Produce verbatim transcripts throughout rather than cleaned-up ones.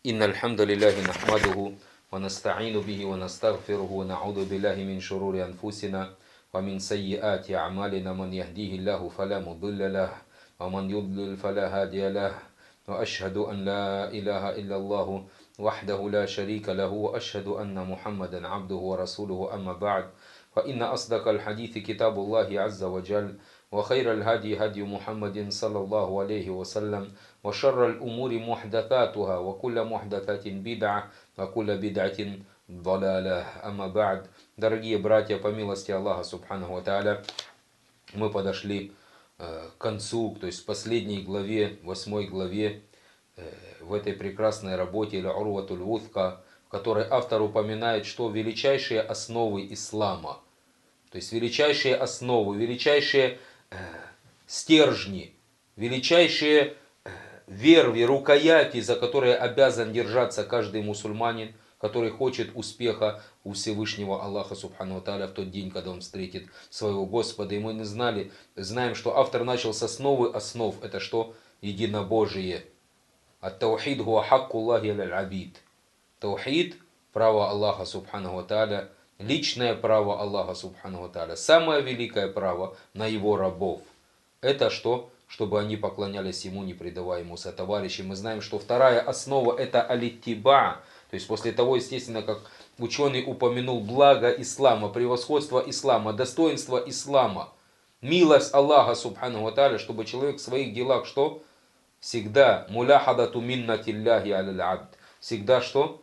إن الحمد لله نحمده ونستعين به ونستغفره ونعوذ بالله من شرور أنفسنا ومن سيئات أعمالنا من يهديه الله فلا مضل له ومن يضلل فلا هادي له وأشهد أن لا إله إلا الله وحده لا شريك له وأشهد أن محمدا عبده ورسوله أما بعد فإن أصدق الحديث كتاب الله عز وجل وخير الهدي هدي محمد صلى الله عليه وسلم وشر الأمور محدثاتها وكل محدثة بدعة وكل بدعة ضلالة. Амма ба'д. Дорогие братья, по милости Аллаха Субханаху ва Тааля, мы подошли к концу, то есть в последней главе, восьмой главе, в этой прекрасной работе Аль-Урватуль Вутка, в которой автор упоминает, что величайшие основы ислама, то есть величайшие основы, величайшие стержни, величайшие верви, рукояти, за которые обязан держаться каждый мусульманин, который хочет успеха у Всевышнего Аллаха Субхану ва Тааля в тот день, когда он встретит своего Господа. И мы не знали, знаем, что автор начал с основы основ. Это что? Единобожие. Ат-таухид хуа хаккуллахи аль-абид. Таухид – право Аллаха Субхану ва Тааля, личное право Аллаха Субхану ва Тааля, самое великое право на его рабов. Это что? Чтобы они поклонялись ему, не предавая ему сотоварищей. Мы знаем, что вторая основа – это алиттиба. То есть после того, естественно, как ученый упомянул благо ислама, превосходство ислама, достоинство ислама, милость Аллаха Субхану ва Тааля, чтобы человек в своих делах что? Всегда муляхадату миннатилляхи аль-абд. Всегда что?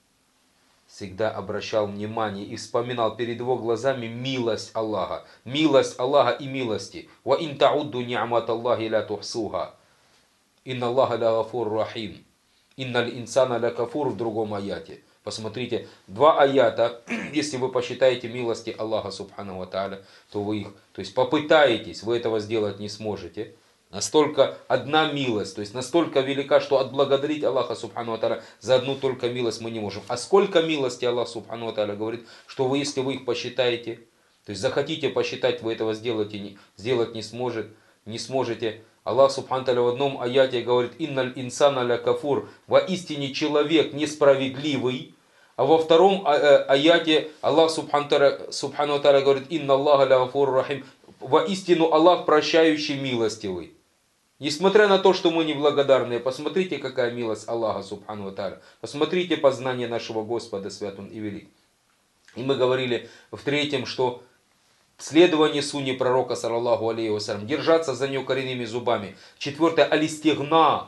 Всегда обращал внимание и вспоминал перед его глазами милость Аллаха. Милость Аллаха и милости. Ва ин таудду ни'мат Аллахи ла тухсуха. Инна Аллаха ла гафур рахим. Инналь инсана ля кафур в другом аяте. Посмотрите, два аята, если вы посчитаете милости Аллаха Субхану ва Тааля, то вы их, то есть попытаетесь, вы этого сделать не сможете. Настолько одна милость, то есть настолько велика, что отблагодарить Аллаха Субхану ва Тааля за одну только милость мы не можем. А сколько милости Аллах Субхану ва Тааля говорит, что вы, если вы их посчитаете, то есть захотите посчитать, вы этого сделать, и не, сделать не, сможет, не сможете. Аллах Субхану ва Тааля в одном аяте говорит: «Инналь инсана ля кафур», воистине человек несправедливый. А во втором аяте Аллах Субхану ва Тааля говорит: «Инна Аллаха ля гафур рахим», воистину Аллах прощающий, милостивый. Несмотря на то, что мы неблагодарные, посмотрите, какая милость Аллаха Субхану ва Тааля. Посмотрите познание нашего Господа, свят Он и велик. И мы говорили в третьем, что следование сунне пророка, саллаллаху алейхи вассалям, держаться за нее коренными зубами. Четвертое, алистигна,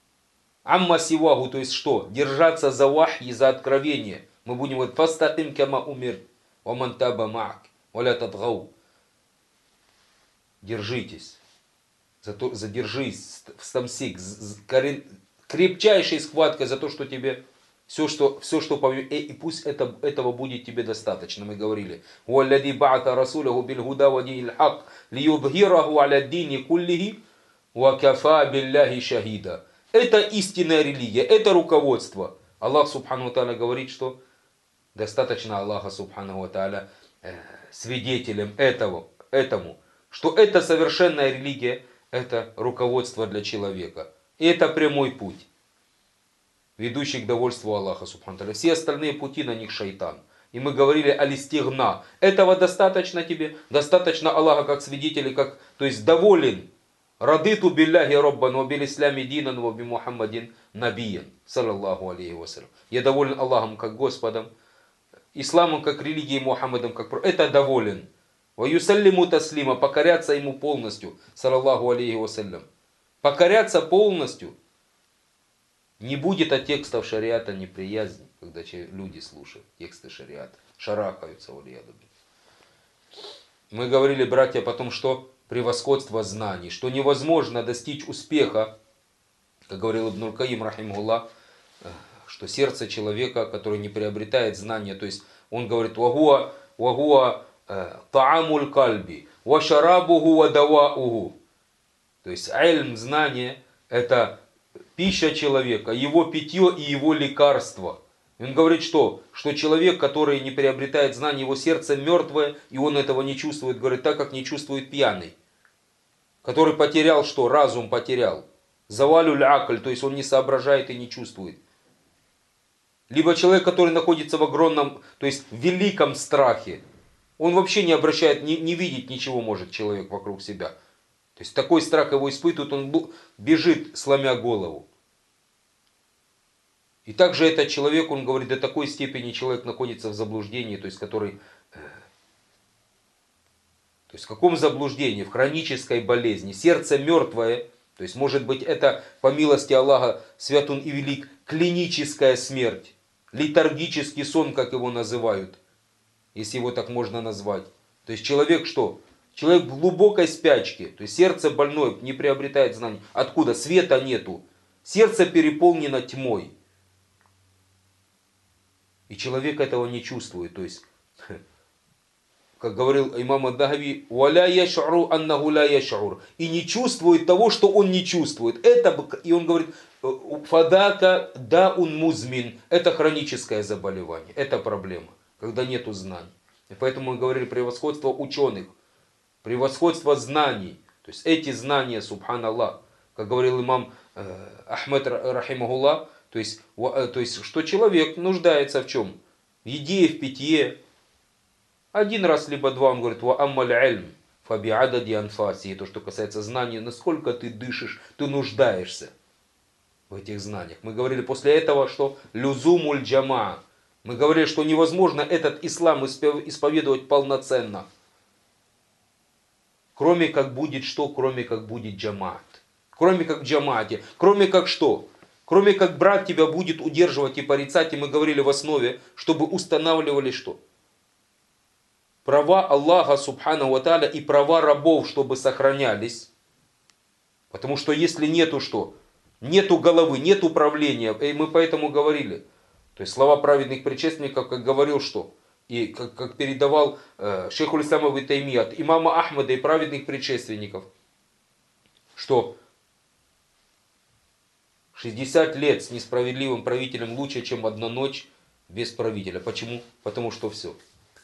амма сиваху, то есть что? Держаться за вахи, за откровение. Мы будем говорить: фастатим кама умир, ваман таба маак, валя тадгау. Держитесь. Зато задержись, стамсик, крепчайшей схваткой за то, что тебе все, что, все, что поведет, и пусть это, этого будет тебе достаточно. Мы говорили: «Уаллади ба'ата расуляху бильгуда вадинил хак, лиюбхираху аля дини куллихи, ва кафа билляхи шахида». Это истинная религия, это руководство. Аллах Субхану ва Тааля говорит, что достаточно Аллаха Субхану ва Тааля э, свидетелем этого, этому, что это совершенная религия. Это руководство для человека. И это прямой путь, ведущий к довольству Аллаха Субхану ва Тааля. Все остальные пути, на них шайтан. И мы говорили алистигна. Этого достаточно тебе? Достаточно Аллаха как свидетель, как, то есть доволен. Радиту билляхи роббан, ва бил ислями динан, ва би Мухаммадин набиян. Саллаллаху алейхи вассалям. Я доволен Аллахом как Господом, исламом как религией, Мухаммадом как пророком. Это доволен. Ваюсаллиму таслима, покоряться ему полностью, саллаллаху алейхи вассалям. Покоряться полностью. Не будет от текстов шариата неприязни, когда люди слушают тексты шариата, шарахаются. Мы говорили, братья, потом, что превосходство знаний, что невозможно достичь успеха, как говорил Ибн аль-Каим рахимахуллах, что сердце человека, который не приобретает знания, то есть он говорит: «Вагуа, вагуа, таамуль кальби, ва шарабуху ва давауху». То есть ильм, знание, это пища человека, его питье и его лекарство. И он говорит, что? Что человек, который не приобретает знания, его сердце мертвое, и он этого не чувствует, говорит, так как не чувствует пьяный. Который потерял что? Разум потерял. Завалюль акль, то есть он не соображает и не чувствует. Либо человек, который находится в огромном, то есть в великом страхе. Он вообще не обращает, не, не видит ничего может человек вокруг себя. То есть такой страх его испытывает, он бежит, сломя голову. И также этот человек, он говорит, до такой степени человек находится в заблуждении, то есть который... То есть в каком заблуждении? В хронической болезни. Сердце мертвое. То есть может быть это, по милости Аллаха, свят он и велик, клиническая смерть. Летаргический сон, как его называют. Если его так можно назвать. То есть человек что? Человек в глубокой спячке. То есть сердце больное, не приобретает знаний. Откуда? Света нету. Сердце переполнено тьмой. И человек этого не чувствует. То есть... Как говорил имам ад-Дахави, «Валя яш'уру аннаху ля яш'ур». И не чувствует того, что он не чувствует. Это, и он говорит, «Фадака даун музмин». Это хроническое заболевание, это проблема, когда нету знаний. И поэтому мы говорили превосходство ученых, превосходство знаний. То есть эти знания, субханаллах, как говорил имам э, Ахмед рахимахуллах, то есть, то есть, что человек нуждается в чем? В еде, в питье. Один раз, либо два, он говорит, «Ва аммаль ильм, фаби адади анфаси». То, что касается знаний, насколько ты дышишь, ты нуждаешься в этих знаниях. Мы говорили после этого, что люзумуль джама. Мы говорили, что невозможно этот ислам исповедовать полноценно. Кроме как будет что? Кроме как будет джамаат. Кроме как в джамаате. Кроме как что? Кроме как брат тебя будет удерживать и порицать. И мы говорили в основе, чтобы устанавливали что? Права Аллаха Субхану Ва Тааля и права рабов, чтобы сохранялись. Потому что если нету что? Нету головы, нет управления. И мы поэтому говорили. То есть слова праведных предшественников, как говорил что? И как, как передавал э, шейх аль-Ислам ибн Таймия от имама Ахмада и праведных предшественников. Что шестьдесят лет с несправедливым правителем лучше, чем одна ночь без правителя. Почему? Потому что все.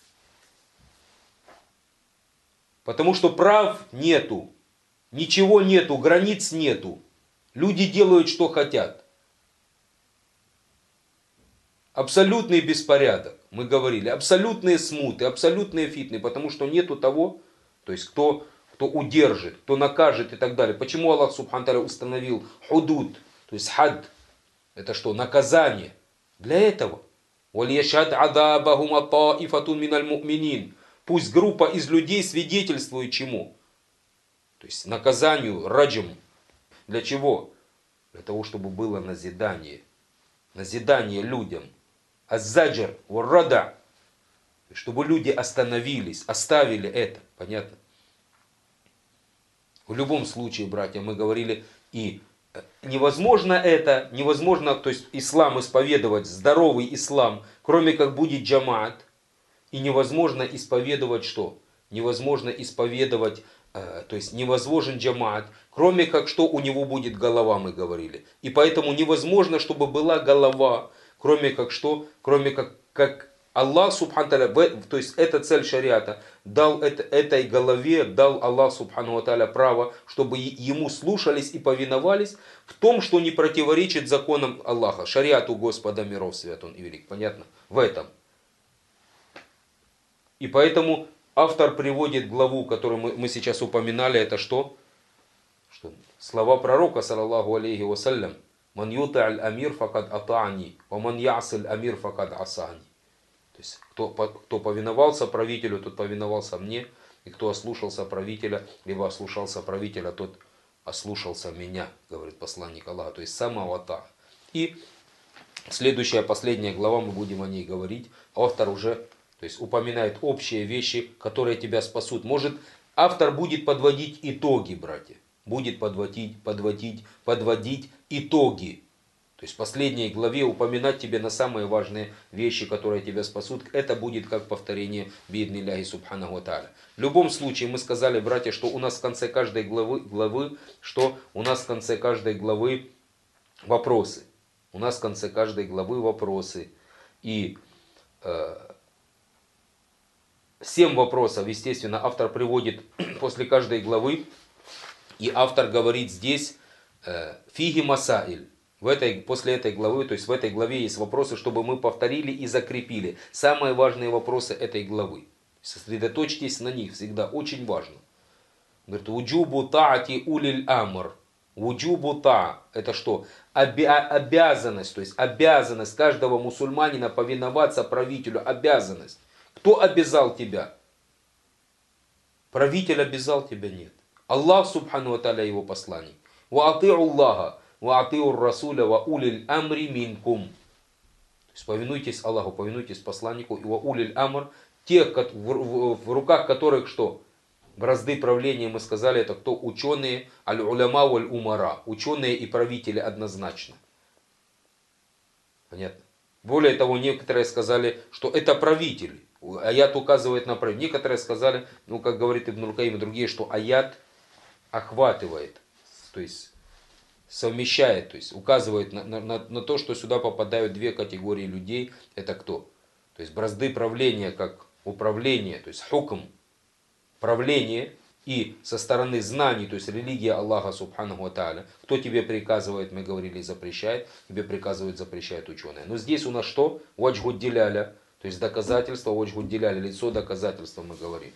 Потому что прав нету, ничего нету, границ нету. Люди делают, что хотят. Абсолютный беспорядок, мы говорили, абсолютные смуты, абсолютные фитны, потому что нету того, то есть кто, кто удержит, кто накажет и так далее. Почему Аллах Субхану Тааля установил худуд, то есть хад, это что, наказание? Для этого. وَلْيَشْهَدْ عَذَابَهُمَ طَائِفَةٌ مِنَ الْمُؤْمِنِينَ. Пусть группа из людей свидетельствует чему? То есть наказанию, раджам. Для чего? Для того, чтобы было назидание. Назидание людям. Аззаджар, варрада. Чтобы люди остановились, оставили это. Понятно? В любом случае, братья, мы говорили, и невозможно это, невозможно, то есть ислам исповедовать, здоровый ислам, кроме как будет джамаат. И невозможно исповедовать что? Невозможно исповедовать, э, то есть невозможен джамаат, кроме как что у него будет голова, мы говорили. И поэтому невозможно, чтобы была голова, кроме как что? Кроме как, как Аллах Субхану Тааля, то есть эта цель шариата, дал это, этой голове, дал Аллах Субхану Тааля право, чтобы ему слушались и повиновались в том, что не противоречит законам Аллаха, шариату Господа миров, свят он и велик. Понятно? В этом. И поэтому автор приводит главу, которую мы, мы сейчас упоминали, это что? Что? Слова пророка, саллаллаху алейхи вассалям, «Ман юта'аль амир факад атa'ани, ва ман я'силь амир факад асани». То есть, кто, кто повиновался правителю, тот повиновался мне, и кто ослушался правителя, либо ослушался правителя, тот ослушался меня, говорит посланник Аллаха, то есть самого та. И следующая, последняя глава, мы будем о ней говорить, автор уже... То есть упоминает общие вещи, которые тебя спасут. Может, автор будет подводить итоги, братья. Будет подводить, подводить, подводить итоги. То есть в последней главе упоминать тебе на самые важные вещи, которые тебя спасут. Это будет как повторение бииднилляхи субханаху ва тааля. В любом случае, мы сказали, братья, что у нас в конце каждой главы, главы что у нас в конце каждой главы вопросы. У нас в конце каждой главы вопросы. И... Э, Семь вопросов, естественно, автор приводит после каждой главы. И автор говорит здесь «фиги масаиль». В этой, после этой главы, то есть в этой главе есть вопросы, чтобы мы повторили и закрепили. Самые важные вопросы этой главы. Сосредоточьтесь на них, всегда очень важно. Говорит, уджубу таати улиль амр. Уджубу та, это что? Обя- обязанность, то есть обязанность каждого мусульманина повиноваться правителю. Обязанность. Кто обязал тебя? Правитель обязал тебя? Нет. Аллах, субхану ва тааля, его посланник. Ва ати'у Аллаха, ва ати'у Расуля, ва улиль амри минкум. То есть повинуйтесь Аллаху, повинуйтесь посланнику, и ва улиль амр, тех, в, в, в руках которых что? Бразды правления, мы сказали, это кто? Ученые, аль-уляма валь-умара. Ученые и правители однозначно. Понятно? Более того, некоторые сказали, что это правители. Аят указывает на правителя. Некоторые сказали, ну как говорит Ибн Рукаим и другие, что аят охватывает, то есть совмещает, то есть указывает на, на, на то, что сюда попадают две категории людей. Это кто? То есть бразды правления как управление, то есть хукм, правление, и со стороны знаний, то есть религия Аллаха субханаху ва тааля. Кто тебе приказывает, мы говорили, запрещает, тебе приказывает, запрещает ученые. Но здесь у нас что? Ваджгуд диляля, то есть доказательство, ваджгуд диляля, лицо доказательства мы говорим.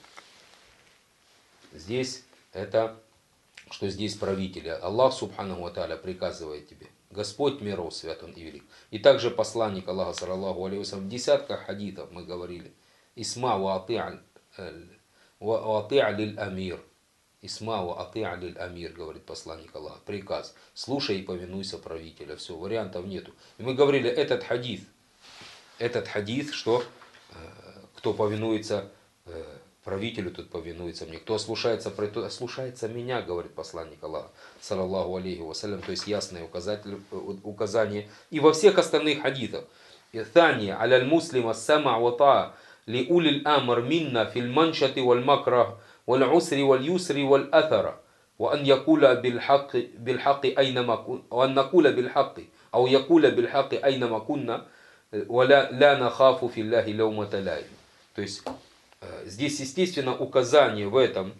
Здесь это, что здесь правители. Аллах субханаху ва тааля приказывает тебе. Господь миров, свят он и велик. И также посланник Аллаха, саллаллаху алейхи ва саллям, в десятках хадитов мы говорили. Исма ва ати'аль ва ати'а лиль амир. Исма ва ати'а лиль амир, говорит посланник Аллаха. Приказ. Слушай и повинуйся правителя. Все, вариантов нету. И мы говорили, этот хадис, этот хадис, что кто повинуется правителю, тот повинуется мне. Кто ослушается, тот ослушается меня, говорит посланник Аллаха, саллаллаху алейхи вассалям. То есть ясное указание. И во всех остальных хадисах. Thani аляль муслима сама ва таа ли улиль амр минна фил маншати валь макрах валь усри валь юсри валь атара. وأن يقول بالحق بالحق أينما كن وأن نقول بالحق أو يقول بالحق أينما كنا ولا لا نخاف في الله لومة لائم. То есть здесь, естественно, указание в этом,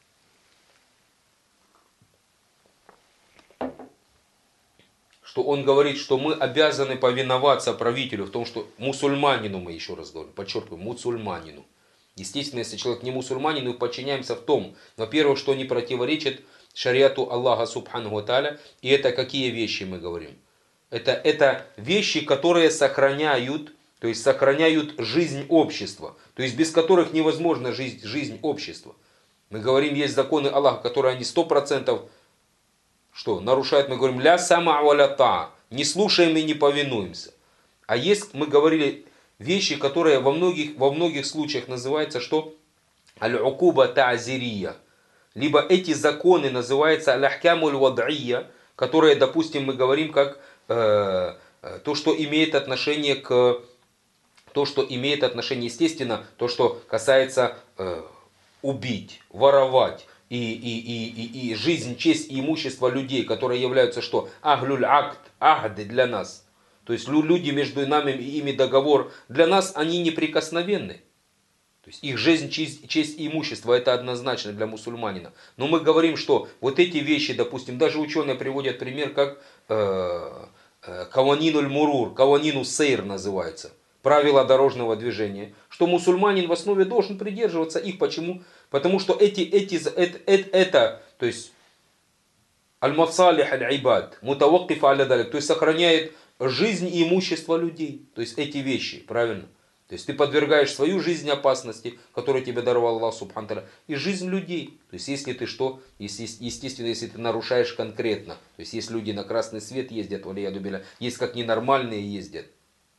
что он говорит, что мы обязаны повиноваться правителю, в том, что мусульманину, мы еще раз говорим, подчеркиваю, мусульманину. Естественно, если человек не мусульманин, мы подчиняемся в том, во-первых, что не противоречит шариату Аллаха субханаху ва тааля. И это какие вещи мы говорим? Это, это вещи, которые сохраняют, то есть сохраняют жизнь общества, то есть без которых невозможна жизнь, жизнь общества. Мы говорим, есть законы Аллаха, которые они сто процентов что, нарушают, мы говорим, ля сама валя та, не слушаем и не повинуемся. А есть, мы говорили, вещи, которые во многих, во многих случаях называются что? Аль-укуба та'зирия. Либо эти законы называются аль-ахкямуль вад'ия, которые, допустим, мы говорим как э, то, что имеет отношение к то, что имеет отношение, естественно, то, что касается э, убить, воровать и, и, и, и, и жизнь, честь и имущество людей, которые являются что? Ахлюль акт, ахды для нас. То есть люди между нами и ими договор, для нас они неприкосновенны. То есть их жизнь, честь, честь и имущество это однозначно для мусульманина. Но мы говорим, что вот эти вещи, допустим, даже ученые приводят пример, как э, э, каванинуль мурур, каванину сейр называется. Правила дорожного движения, что мусульманин в основе должен придерживаться их. Почему? Потому что эти, эти, это, это, это то есть аль-мафсалих аль-ибад, мутаваккиф аля-далик, то есть сохраняет жизнь и имущество людей. То есть эти вещи, правильно? То есть ты подвергаешь свою жизнь опасности, которую тебе даровал Аллах субхану ва тааля, и жизнь людей. То есть если ты что, естественно, если ты нарушаешь конкретно, то есть есть люди на красный свет ездят, валияду билля, есть как ненормальные ездят.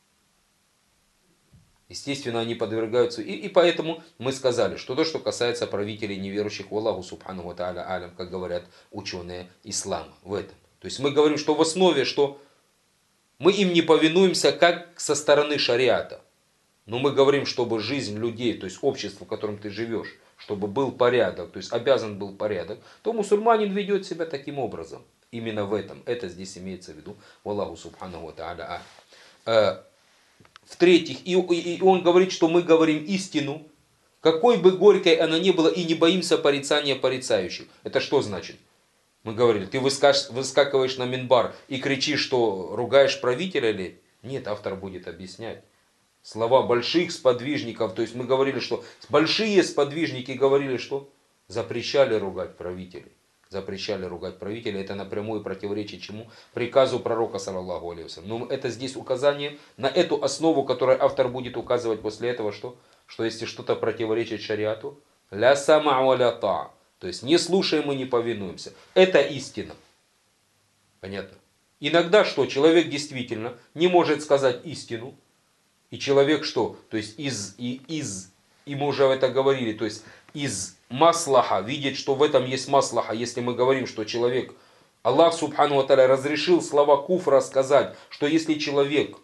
Естественно, они подвергаются. И, и поэтому мы сказали, что то, что касается правителей неверующих в Аллаху субхану ва тааля алям, как говорят ученые ислама в этом. То есть мы говорим, что в основе, что мы им не повинуемся как со стороны шариата. Но мы говорим, чтобы жизнь людей, то есть общество, в котором ты живешь, чтобы был порядок, то есть обязан был порядок, то мусульманин ведет себя таким образом. Именно в этом. Это здесь имеется в виду в Аллаху субхану ва тааля алям. В-третьих, и, и он говорит, что мы говорим истину, какой бы горькой она ни была, и не боимся порицания порицающих. Это что значит? Мы говорили, ты выскаж, выскакиваешь на минбар и кричишь, что ругаешь правителя ли? Нет, автор будет объяснять. Слова больших сподвижников, то есть мы говорили, что большие сподвижники говорили, что запрещали ругать правителей. Запрещали ругать правителей. Это напрямую противоречит чему? Приказу пророка, саллаллаху алейхи вассалям. Но это здесь указание на эту основу, которую автор будет указывать после этого, что, что если что-то противоречит шариату, ля сама ва ля та. То есть не слушаем и не повинуемся. Это истина. Понятно? Иногда что? Человек действительно не может сказать истину. И человек что? То есть из, и, из, и мы уже это говорили, то есть из маслаха, видеть, что в этом есть маслаха, если мы говорим, что человек, Аллах субхану ва тааля разрешил слова куфра сказать, что если человек,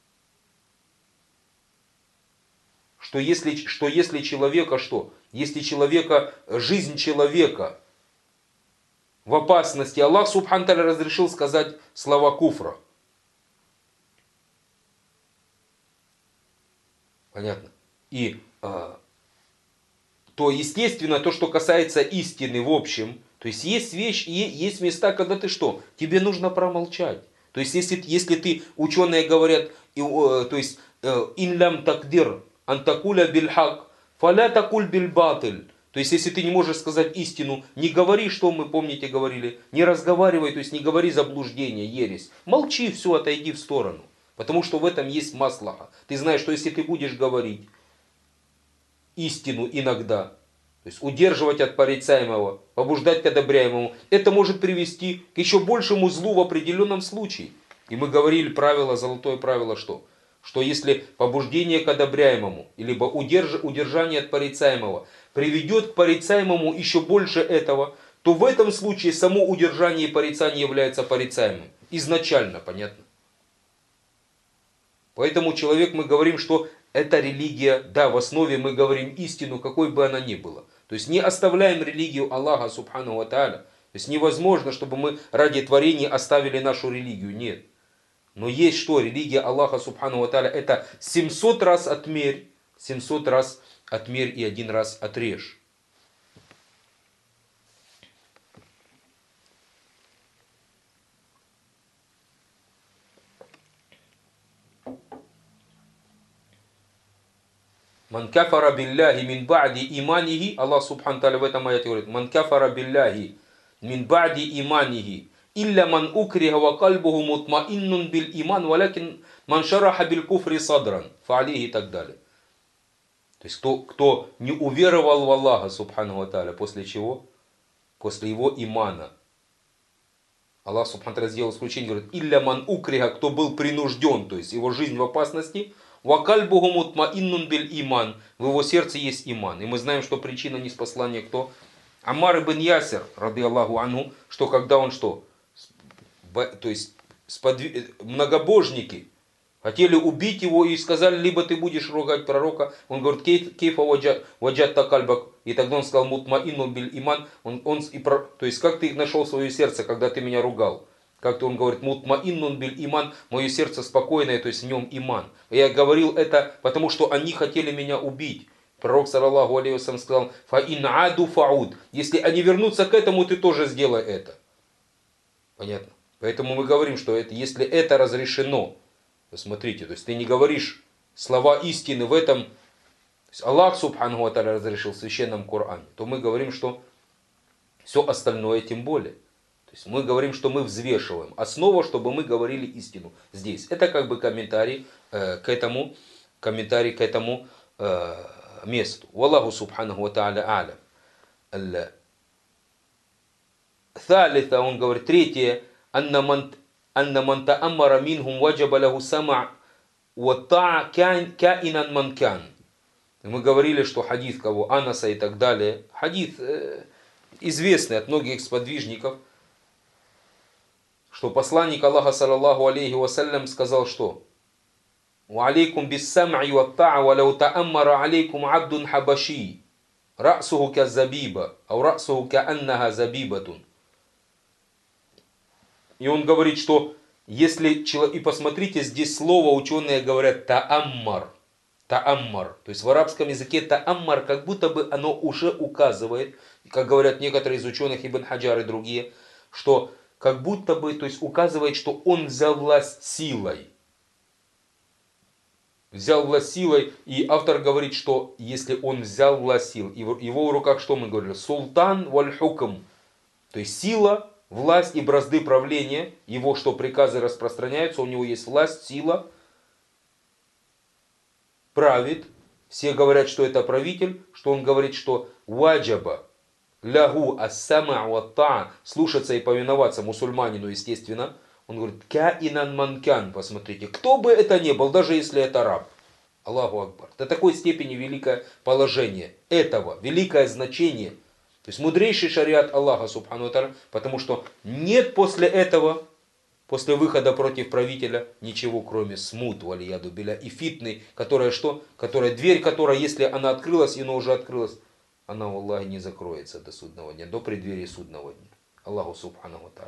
что если, что если человека что? Если человека, жизнь человека в опасности, Аллах субхану ва тааля разрешил сказать слова куфра. Понятно? И а, то, естественно, то, что касается истины в общем, то есть есть вещь, есть места, когда ты что? Тебе нужно промолчать. То есть если, если ты, ученые говорят, и, то есть ин лям такдир антакуля бильхак, фаля такуль бильбатыль. То есть если ты не можешь сказать истину, не говори, что мы, помните, говорили, не разговаривай, то есть не говори заблуждение, ересь. Молчи, все, отойди в сторону. Потому что в этом есть маслаха. Ты знаешь, что если ты будешь говорить истину иногда, то есть удерживать от порицаемого, побуждать к одобряемому, это может привести к еще большему злу в определенном случае. И мы говорили правило, золотое правило, что? Что если побуждение к одобряемому, либо удерж, удержание от порицаемого приведет к порицаемому еще больше этого, то в этом случае само удержание и порицание является порицаемым. Изначально, понятно? Поэтому человек, мы говорим, что это религия, да, в основе мы говорим истину, какой бы она ни была. То есть не оставляем религию Аллаха субхану ва тааля. То есть невозможно, чтобы мы ради творения оставили нашу религию. Нет. Но есть что? Религия Аллаха субхану ва тааля это семьсот раз отмерь, семьсот раз отмерь и один раз отрежь. Ман кафара билляхи мин ба'ди иманихи, Аллах субхану тааля в этом аяте говорит, ман кафара билляхи мин ба'ди иманихи, илля ман укриха ва кальбуху мутмаиннун бил иман, валякин ман шараха бил куфри садран, фа'алихи и так далее. То есть кто, кто не уверовал в Аллаха субхану ва тааля, после чего? После его имана. Аллах субхану тааля сделал исключение, говорит, илля ман укриха, кто был принужден, то есть его жизнь в опасности, вакальбуху мутмаиннун биль иман. В его сердце есть иман. И мы знаем, что причина ниспослания кто? Аммар ибн Ясир, рады Аллаху анху, что когда он что? То есть сподвиг... многобожники хотели убить его и сказали, либо ты будешь ругать пророка. Он говорит, кейфа ваджатта кальбак. И тогда он сказал, мутмаиннун биль иман. Он, он, и, то есть как ты нашел свое сердце, когда ты меня ругал? Как-то он говорит, мутмаиннун биль иман, мое сердце спокойное, то есть в нем иман. И я говорил это, потому что они хотели меня убить. Пророк, саллаллаху алейхи вассалям, сказал, фа ин аду фауд. Если они вернутся к этому, ты тоже сделай это. Понятно? Поэтому мы говорим, что это, если это разрешено, то смотрите, то есть ты не говоришь слова истины в этом, то есть Аллах субхану ва тааля разрешил в священном Коране, то мы говорим, что все остальное тем более. То есть мы говорим, что мы взвешиваем. Основа, чтобы мы говорили истину здесь. Это как бы комментарий э, к этому, комментарий к этому э, месту. Валлаху субханаху ва тааля алям. Thalitha, он говорит, третье, анна ман тааммара минхум ваджаба лаху сама ва таа каинан ман кан. Мы говорили, что хадис кого? Анаса и так далее. Хадис э, известный от многих сподвижников, что посланник Аллаха, саллаллаху алейхи вассалям, сказал, что «Ва алейкум бис сам'и ва та'a ва лау та'аммара алейкум абдун хабаши, рa'суху ка забиба, ау рa'суху ка аннаха забибатун». И он говорит, что если, и посмотрите, здесь слово ученые говорят «та'аммар», «та'аммар». То есть в арабском языке «та'аммар» как будто бы оно уже указывает, как говорят некоторые из ученых, Ибн Хаджар и другие, что как будто бы, то есть указывает, что он взял власть силой. Взял власть силой, и автор говорит, что если он взял власть силой, его, его в руках, что мы говорили? Султан валь хукм. То есть сила, власть и бразды правления, его что приказы распространяются, у него есть власть, сила, правит. Все говорят, что это правитель, что он говорит, что ваджаба лягу ассама ватта, слушаться и повиноваться мусульманину, естественно. Он говорит, каинан манкян, посмотрите, кто бы это ни был, даже если это раб. Аллаху Акбар. До такой степени великое положение этого, великое значение. То есть мудрейший шариат Аллаха, субхану тааля, потому что нет после этого, после выхода против правителя, ничего кроме смут, валияду биля, и фитны, которая что? Которая, дверь, которая, если она открылась, и она уже открылась, она, Аллахе, не закроется до судного дня, до преддверия судного дня. Аллаху субхану тааля.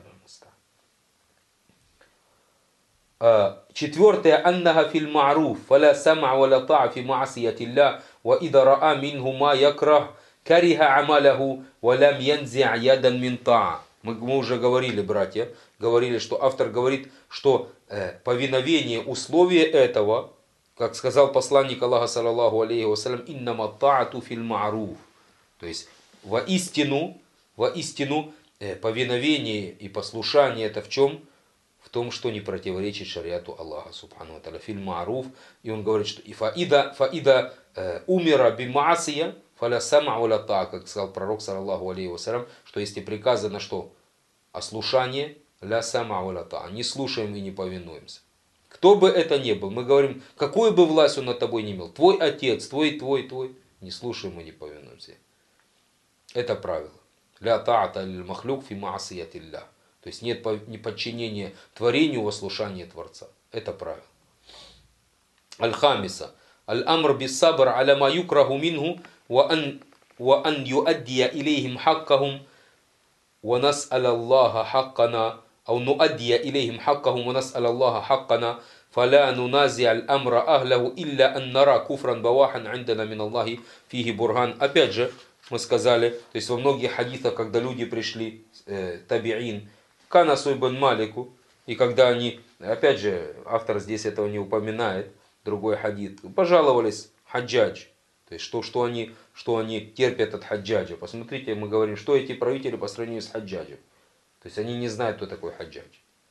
Четвертое. Аннага филь ма'руф, фаля сам'a валя та'a фи ма'асиятилля, ва ида ра'a минху ма якрах, кариха амаляху, валям янзи'а ядан мин та'a. Мы, мы уже говорили, братья, говорили, что автор говорит, что э, повиновение, условие этого, как сказал посланник Аллаха, саллаллаху алейхи вассалям, иннама та'ату филь ма'руф. То есть, воистину, воистину, э, повиновение и послушание это в чем? В том, что не противоречит шариату Аллаха, субхану ва тааля, филь ма'руф. И он говорит, что и фаида, фаида э, умира би ма'асия, фаля сама валя та, как сказал пророк, саллаллаху алейхи вассалям, что если приказано, что ослушание, ля сама валя та, не слушаем и не повинуемся. Кто бы это ни был, мы говорим, какую бы власть он над тобой не имел, твой отец, твой, твой, твой, не слушаем и не повинуемся. Это правило. Ля та'ата лиль махлюк фи ма'асиятилля. То есть нет неподчинения творению во слушании Творца. Это правило. Аль-Хамиса. Аль-Амр бис-сабр аля ма юкраху минху ва ан юаддия илейхим хаккахум ва нас'аля Аллаха хаккана ау нуаддия илейхим хаккахум ва нас'аля Аллаха хаккана фаля нунази'а аль-амра ахлаху илля ан нара куфран бавахан индана мин Аллахи фихи бурган. Опять же, мы сказали, то есть во многих хадисах, когда люди пришли, э, табиин, к Анасу ибн Малику, и когда они, опять же, автор здесь этого не упоминает, другой хадис, пожаловались хаджадж, то есть что, что, они, что они терпят от хаджаджа. Посмотрите, мы говорим, что эти правители по сравнению с хаджаджем. То есть они не знают, кто такой хаджадж.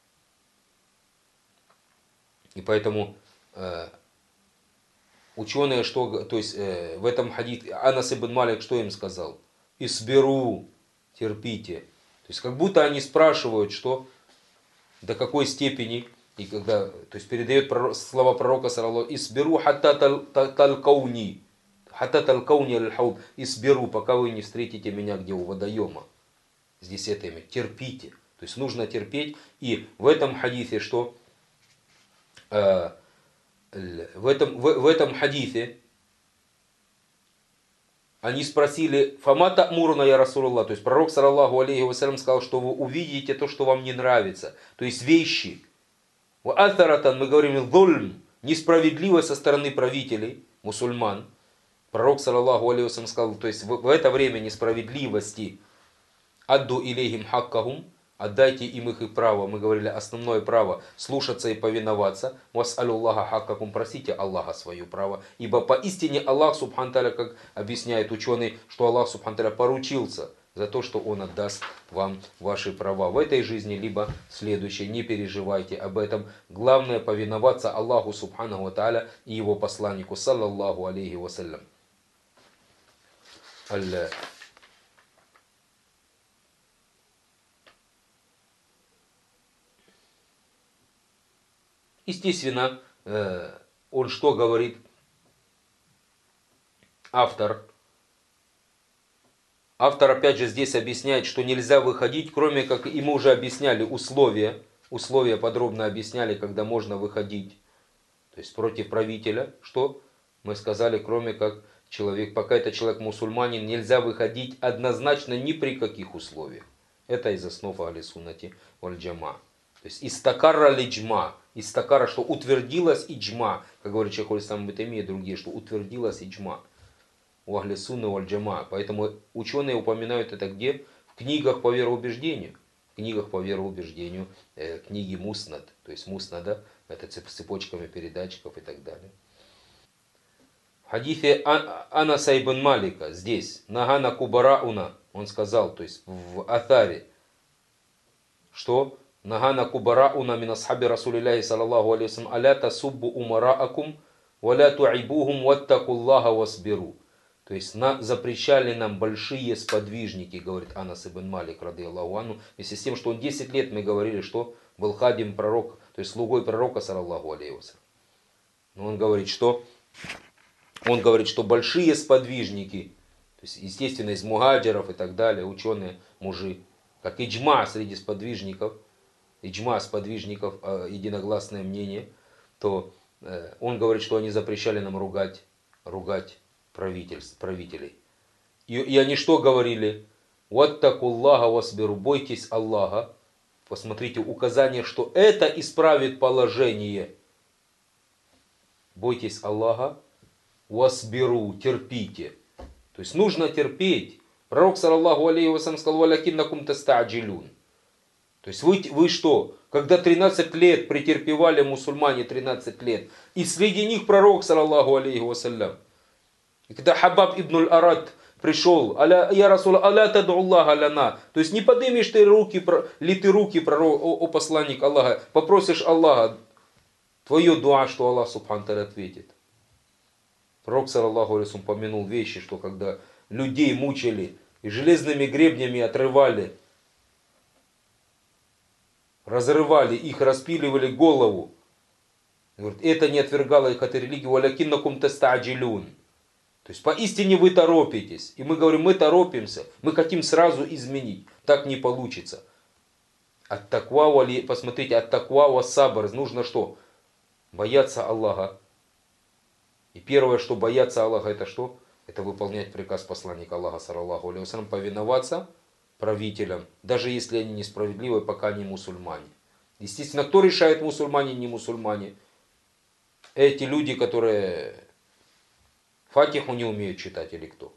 И поэтому э, ученые, что, то есть э, в этом хадисе Анас ибн Малик что им сказал? Исберу, терпите. То есть как будто они спрашивают, что до какой степени, и когда, то есть передает пророк, слова пророка, саллаллаху, «Исберу хатта талкауни, хатта талкауни аль-хауд, исберу, пока вы не встретите меня где у водоема». Здесь это имя, терпите. То есть нужно терпеть. И в этом хадисе, что э, в, этом, в, в этом хадисе они спросили, «Фама та'мурна, я Расулаллах». То есть пророк, саллаллаху алейхи вассалям, сказал, что вы увидите то, что вам не нравится. То есть вещи. Ва атаратан, мы говорим, зульм, несправедливость со стороны правителей, мусульман. Пророк, саллаллаху алейхи вассалям, сказал, то есть в, в это время несправедливости, адду илейхим хаккахум, отдайте им их и право. Мы говорили, основное право слушаться и повиноваться. Вас'алюллаха хаккакум, просите Аллаха свое право. Ибо поистине Аллах, субхан та'аля, как объясняет ученый, что Аллах, субхан та'аля, поручился за то, что Он отдаст вам ваши права в этой жизни, либо в следующей. Не переживайте об этом. Главное повиноваться Аллаху, субханаху та'аля, и Его посланнику, саллаллаху алейхи вассалям. Аллах. Естественно, он что говорит? Автор. Автор опять же здесь объясняет, что нельзя выходить, кроме как, и мы уже объясняли условия. Условия подробно объясняли, когда можно выходить. То есть против правителя. Что? Мы сказали, кроме как человек, пока это человек мусульманин, нельзя выходить однозначно ни при каких условиях. Это из основ ахли-суннати валь-джама. То есть истакарра лиджма, истакара, что утвердилась иджма, как говорит шейх аль-Ислам ибн Таймия и другие, что утвердилась иджма у ахли-сунны валь-джама. Поэтому ученые упоминают это где? В книгах по вероубеждению. книгах по вероубеждению, э, книги Муснад, то есть Муснада, это с цепочками передатчиков и так далее. В хадифе Анаса ибн Малика здесь, Нагана Кубарауна, он сказал, то есть в Атаре, что Нагана Кубарауна мин асхаби Расулиллахи саллаллаху алейхи вассалям аля тасуббу умараакум валя ту'ибухум ваттакуллаха васбиру. То есть на, запрещали нам большие сподвижники, говорит Анас ибн Малик, радийаллаху анху, вместе с тем, что он десять лет, мы говорили, что был хадим пророк, то есть слугой пророка, саллаллаху алейхи вассалям. Но он говорит, что Он говорит, что большие сподвижники, то есть, естественно, из мухаджиров и так далее, ученые, мужи, как иджма среди сподвижников, иджма сподвижников, единогласное мнение, то он говорит, что они запрещали нам ругать, ругать правителей. И, и они что говорили? «Ваттакуллаха васбиру», бойтесь Аллаха. Посмотрите, указание, что это исправит положение. Бойтесь Аллаха. «Васбиру», терпите. То есть нужно терпеть. Пророк, саллаллаху алейхи вассалям, сказал: «Валякиннакум таста'джилюн». То есть вы, вы что, когда тринадцать лет претерпевали мусульмане, тринадцать лет, и среди них пророк, саллаллаху алейхи вассалям, и когда Хабаб ибн аль-Арад пришел: «Аля, я Расул, аля таду Аллаха лана». То есть не поднимешь ты руки, ли ты руки, пророк, о, о посланник Аллаха, попросишь Аллаха, твое дуа, что Аллах субхану ва тааля ответит. Пророк, саллаллаху алейхи, упомянул вещи, что когда людей мучили и железными гребнями отрывали, разрывали их, распиливали голову, говорит, это не отвергало их от религии. «Валякиннакум таста'джилюн». То есть поистине вы торопитесь. И мы говорим, мы торопимся, мы хотим сразу изменить. Так не получится. От таква, посмотрите, от таква ва сабр. Нужно что? Бояться Аллаха. И первое, что бояться Аллаха, это что? Это выполнять приказ посланника Аллаха, саллаллаху алейхи вассалям, повиноваться правителям, даже если они несправедливы, пока они мусульмане. Естественно, кто решает, мусульмане, не мусульмане? Эти люди, которые фатиху не умеют читать, или кто?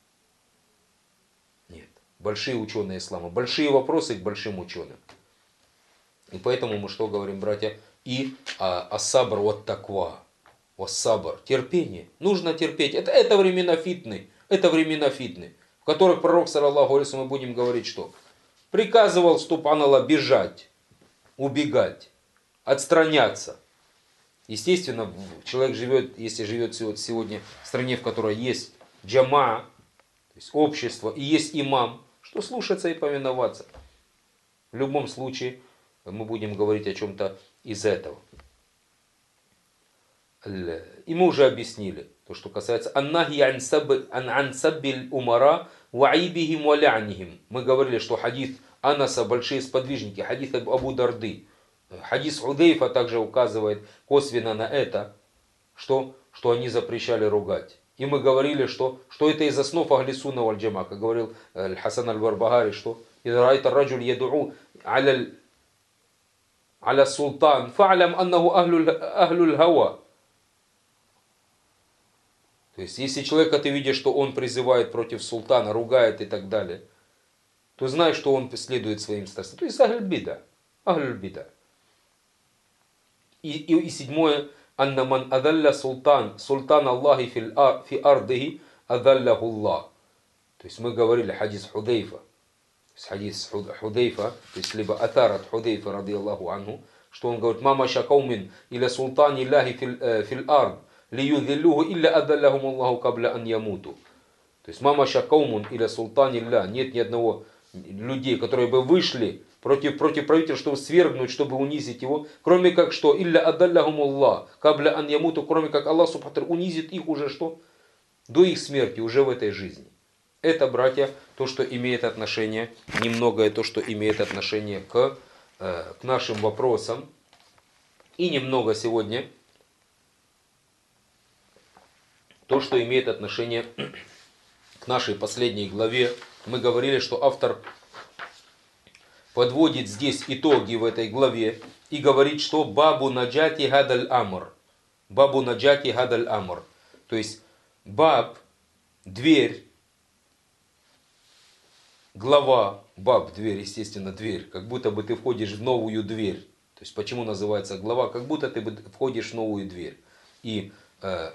Нет. Большие ученые ислама. Большие вопросы к большим ученым. И поэтому мы что говорим, братья? И ас-сабр вот таква. Ас-сабр. Терпение. Нужно терпеть. Это, это времена фитны. Это времена фитны. В которых пророк, саллаллаху алейхи вассалям, мы будем говорить, что приказывал, субханаллах, бежать, убегать, отстраняться. Естественно, человек живет, если живет сегодня в стране, в которой есть джама, то есть общество, и есть имам, что слушаться и повиноваться. В любом случае, мы будем говорить о чем-то из этого. И мы уже объяснили то, что касается аннахи ан саббиль умара ва айбихим ва лянихим. Мы говорили, что хадис Анаса, большие сподвижники, хадис Абу Дарды, хадис Худейфа также указывает косвенно на это, что, что они запрещали ругать. И мы говорили, что, что это из основ ахли сунна валь джама, как говорил Хасан аль-Барбагари, что «Иза раайта раджуль яду'у аля аля султан, фа'лям аннаху ахлюль хава». То есть, если человека ты видишь, что он призывает против султана, ругает и так далее, то знай, что он следует своим страстям. То есть, ахль-бида. Ахль-бида. И, и, и седьмое. Анна ман адалля султан, султан Аллахи фи ардихи, адалляху Аллах. То есть, мы говорили хадис Худейфа. То есть, хадис Худейфа, то есть, либо атар от Худейфа, радийаллаху анху, что он говорит, мама шакаумин иля султани Аллахи фил ард. Лиюдиллюху илля адалляхум Аллаху кабля ан ямуту. То есть мама шакаумун или султан илля. Нет ни одного людей, которые бы вышли против, против правителя, чтобы свергнуть, чтобы унизить его. Кроме как что? Илля адалляхум Аллах кабля ан ямуту. Кроме как Аллах субхану унизит их уже что? До их смерти, уже в этой жизни. Это, братья, то, что имеет отношение, немногое то, что имеет отношение к, э, к нашим вопросам. И немного сегодня то, что имеет отношение к нашей последней главе. Мы говорили, что автор подводит здесь итоги в этой главе и говорит, что бабу наджати гадаль амр. Бабу наджати гадаль амр. То есть баб, дверь, глава баб, дверь, естественно, дверь. Как будто бы ты входишь в новую дверь. То есть почему называется глава? Как будто ты входишь в новую дверь. И э,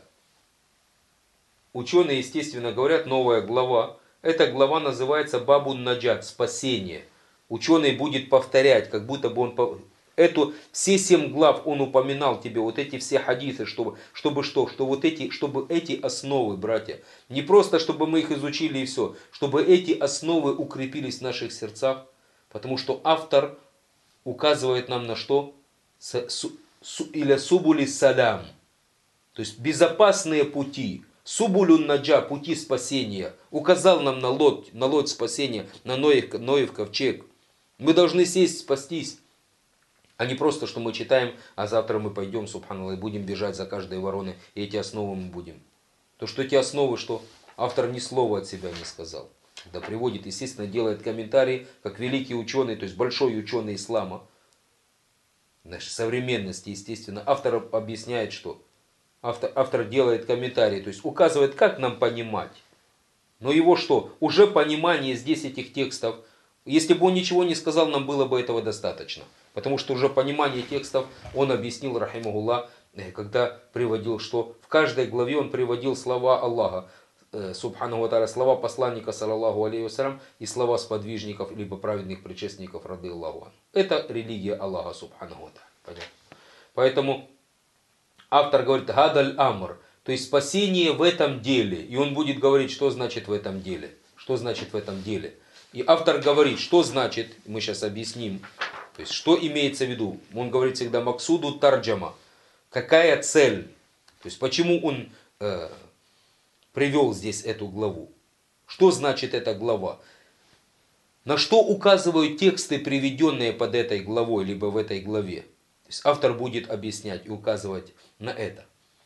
ученые, естественно, говорят, новая глава. Эта глава называется Бабун Наджат, спасение. Ученый будет повторять, как будто бы он... Эту, все семь глав он упоминал тебе, вот эти все хадисы, чтобы, чтобы что? Что вот эти, чтобы эти основы, братья, не просто чтобы мы их изучили и все, чтобы эти основы укрепились в наших сердцах, потому что автор указывает нам на что? Или субули салям, то есть безопасные пути. Субулюн наджа, пути спасения. Указал нам на лодь, на лодь спасения, на Ноев, Ноев ковчег. Мы должны сесть, спастись. А не просто, что мы читаем, а завтра мы пойдем, субханаллах, и будем бежать за каждой вороной, и эти основы мы будем. То, что эти основы, что автор ни слова от себя не сказал. Когда приводит, естественно, делает комментарий, как великий ученый, то есть большой ученый ислама, нашей современности, естественно, автор объясняет, что автор, автор делает комментарий, то есть указывает, как нам понимать. Но его что? Уже понимание здесь этих текстов, если бы он ничего не сказал, нам было бы этого достаточно. Потому что уже понимание текстов он объяснил, рахимахуллах, когда приводил, что в каждой главе он приводил слова Аллаха, субхану ва тааля, слова посланника, саллаллаху алейхи вассалям, и слова сподвижников, либо праведных предшественников, рады Аллаху. Это религия Аллаха, субхану ва тааля. Понятно? Поэтому автор говорит, гадаль амр, то есть спасение в этом деле. И он будет говорить, что значит в этом деле. Что значит в этом деле. И автор говорит, что значит, мы сейчас объясним, то есть что имеется в виду. Он говорит всегда максуду тарджама. Какая цель? То есть почему он э, привел здесь эту главу. Что значит эта глава? На что указывают тексты, приведенные под этой главой, либо в этой главе. То есть автор будет объяснять и указывать на это.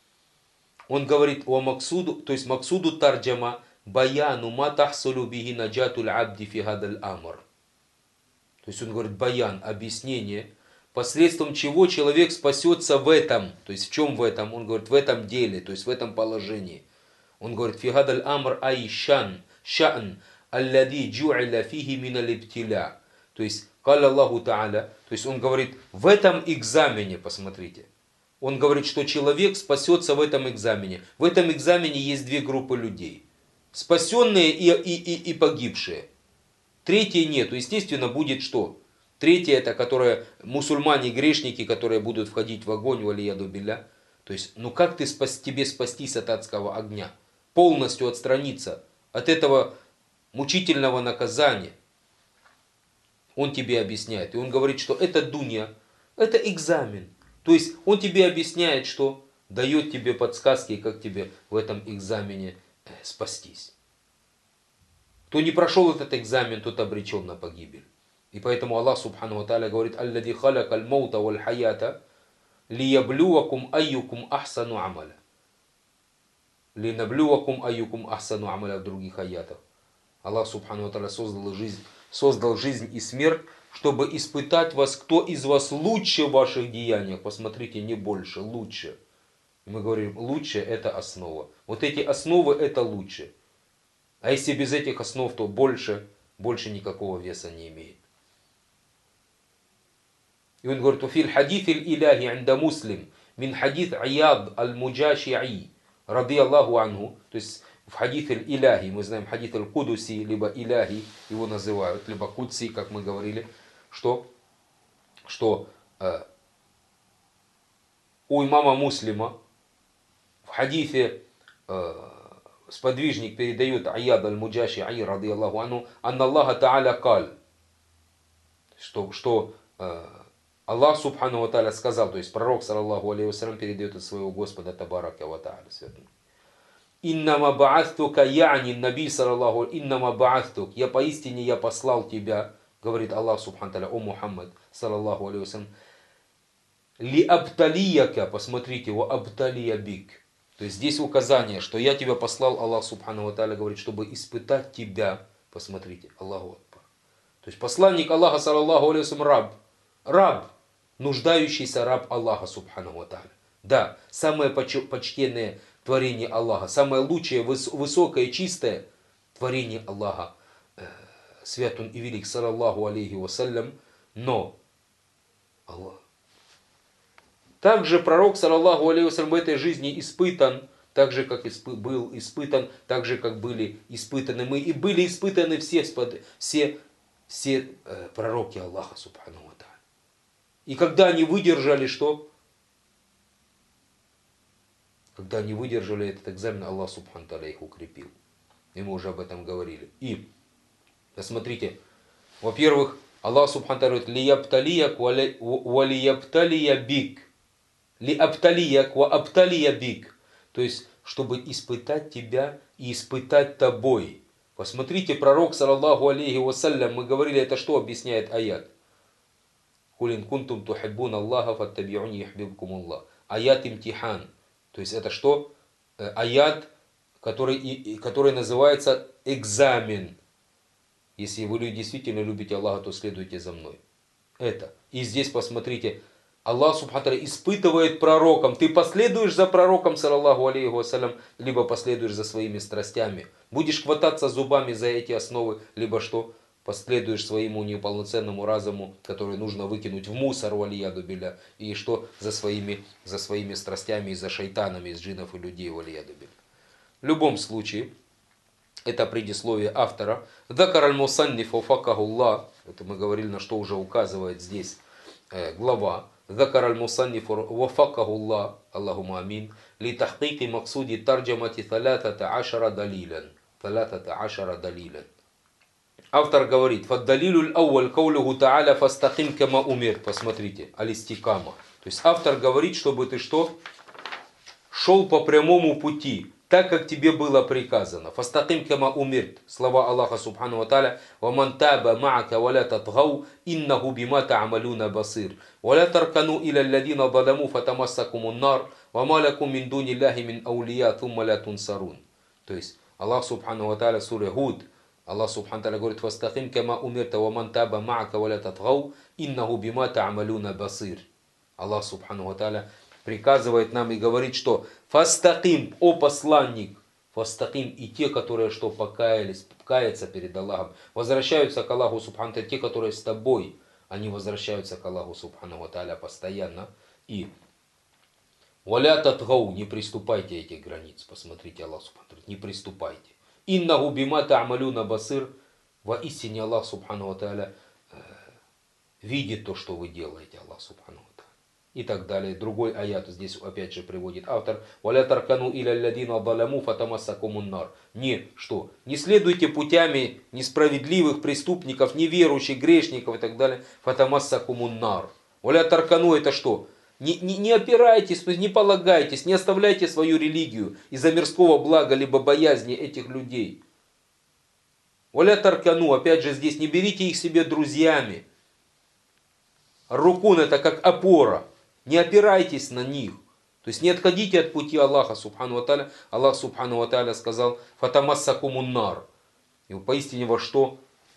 Он говорит о максуду, то есть максуду тарджама баяну ма тахсулу бихи наджатуль абди фи хадаль амр. То есть он говорит баян, объяснение, посредством чего человек спасется в этом. То есть в чем в этом? Он говорит в этом деле, то есть в этом положении. Он говорит фи хадаль амр айшан, ша'n, аллади джу'иля фихи минал ибтиля. То есть калля Аллаху та'аля, то есть он говорит в этом экзамене, посмотрите. Он говорит, что человек спасется в этом экзамене. В этом экзамене есть две группы людей. Спасенные и, и, и, и погибшие. Третьей нету. Естественно, будет что? Третье, это которые мусульмане, грешники, которые будут входить в огонь, валияду билля. То есть, ну как ты спас, тебе спастись от адского огня? Полностью отстраниться от этого мучительного наказания. Он тебе объясняет. И он говорит, что это дунья, это экзамен. То есть он тебе объясняет, что дает тебе подсказки, как тебе в этом экзамене спастись. Кто не прошел этот экзамен, тот обречен на погибель. И поэтому Аллах субхану ва тааля говорит: «Аллади халяка аль-маута валь-хаята лияблювакум айюкум ахсану амаля». Линаблювакум айюкум ахсану амаля в других аятах. Аллах субхану ва тааля создал жизнь, создал жизнь и смерть, чтобы испытать вас, кто из вас лучше в ваших деяниях. Посмотрите, не больше, лучше. И мы говорим, лучше это основа. Вот эти основы это лучше. А если без этих основ, то больше, больше никакого веса не имеет. И он говорит, «Уфиль хадith илляхи анда муслим, мин хадith Аяд аль-Муджаши'и, ради Аллаху анху». То есть в хадith илляхи, мы знаем хадith аль-Кудуси, либо илляхи его называют, либо кудси, как мы говорили, что, что э, у имама Муслима в хадифе э, сподвижник передает Аяд аль-Муджаши'и, ради Аллаху анху, анна Аллаха та'аля каль, что, что э, Аллах субхану ва тааля сказал, то есть пророк саллаллаху алейхи вассалям передает от своего Господа табарака ва тааля. Иннама ба'астука я'ни наби саллаллаху, иннама ба'астук, я поистине я послал тебя, говорит Аллах субхану ва тааля, о Мухаммад саллаллаху алейхи вассалям, ли абталияка, посмотрите, ва абталия бик. То есть здесь указание, что я тебя послал, Аллах субхану ва тааля говорит, чтобы испытать тебя. Посмотрите, Аллаху акбар. То есть посланник Аллаха саллаллаху алейхи вассалям раб. Раб, нуждающийся раб Аллаха субхану ва тааля. Да, самое почтенное творение Аллаха, самое лучшее, высокое, чистое творение Аллаха, свят он и велик, саллаллаху алейхи вассалям, но Аллах. Также пророк, саллаллаху алейхи вассалям, в этой жизни испытан, так же, как испы, был испытан, так же, как были испытаны мы, и были испытаны все, все, все э, пророки Аллаха, субхану ва тааля. И когда они выдержали, что? Когда они выдержали этот экзамен, Аллах, субхану тааля, их укрепил. И мы уже об этом говорили. И, посмотрите, во-первых, Аллах, субхану тааля, говорит, «Лияпталияк ва лияпталия бик». «Лиапталияк ва апталия бик». То есть, чтобы испытать тебя и испытать тобой. Посмотрите, пророк, саллаллаху алейхи вассалям, мы говорили, это что объясняет аят? «Кулин кунтум тухиббун Аллаха фаттабиуни юхбибкум Аллах». Аят имтихан. То есть, это что? Аят, который, который называется экзамен. Если вы действительно любите Аллаха, то следуйте за мной. Это. И здесь посмотрите, Аллах субхану тааля испытывает пророком. Ты последуешь за пророком, саллаллаху алейхи вассалям, либо последуешь за своими страстями. Будешь хвататься зубами за эти основы, либо что? Последуешь своему неполноценному разуму, который нужно выкинуть в мусор, валияду билля. И что? За своими, за своими страстями и за шайтанами из джиннов и людей, валияду билля. В любом случае, это предисловие автора. «Дакар аль-мусанниф вафакахуллах». Это мы говорили, на что уже указывает здесь э, глава. «Дакар аль-мусанниф вафакахуллах». Аллахума амин. «Литахкики максуди тарджамати талятата ашара далилан». Талятата ашара далилан. Автор говорит, «Фаддалилюль ауаль каулюху та'аля фастахим кама умир». Посмотрите, алистикама. То есть автор говорит, чтобы ты что? Шел по прямому пути, так как тебе было приказано. Фастахим кама умирт. Слова Аллаха субхану ва тааля. «Ваман таба ма'ака ва ля татгау, иннаху бима та'амалюна басир. Ва ля таркану иля алладина заламу фатамассакумун нар, ва ма лакум мин дуни ляхи мин аулия thumma ля тунсарун». То есть Аллах субхану ва тааля, сура Гуд, Аллах субхану тааля говорит, «Фастахим кама умирта, ваман таба ма'ака ва ля татгау, иннаху бима та'амалюна басир». Аллах субхану ва тааля приказывает нам и говорит, что «Фастаким, о посланник, фастаким», и те, которые что покаялись, каются перед Аллахом, возвращаются к Аллаху субхану тааля, те, которые с тобой, они возвращаются к Аллаху субхану ва тааля постоянно. И «Валя татгау», не приступайте этих границ, посмотрите, Аллах субхану тааля, не приступайте. «Иннаху бима та'амалюна басир», воистине Аллах субхану ва тааля э, видит то, что вы делаете, Аллах субхану ва тааля. И так далее. Другой аят здесь опять же приводит автор. «Валя таркану иля алладина заламу фатамассакумун нар». Не, что? Не следуйте путями несправедливых преступников, неверующих, грешников и так далее. Фатамассакумун нар. «Валя таркану» это что? Не, не, не опирайтесь, не полагайтесь, не оставляйте свою религию из-за мирского блага, либо боязни этих людей. «Валя таркану», опять же здесь, не берите их себе друзьями. Рукун это как опора. Не опирайтесь на них. То есть не отходите от пути Аллаха субхану ва тааля. Аллах субхану ва тааля сказал «Фатамассакумун нар». И поистине во что?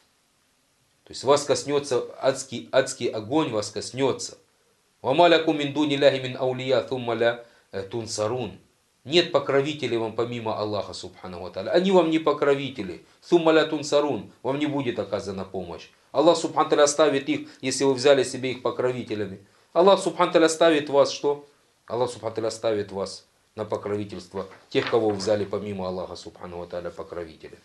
То есть вас коснется адский, адский огонь, вас коснется. «Вама лякум мин дуни ляхи мин аулия thumma ля тунсарун». Нет покровителей вам помимо Аллаха субхану ва тааля. Они вам не покровители. «Thumma ля тунсарун». Вам не будет оказана помощь. Аллах субхану ва тааля оставит их, если вы взяли себе их покровителями. Аллах субхану тааля ставит вас что? Аллах субхану тааля ставит вас на покровительство тех, кого вы взяли помимо Аллаха субхану ва тааля покровителя.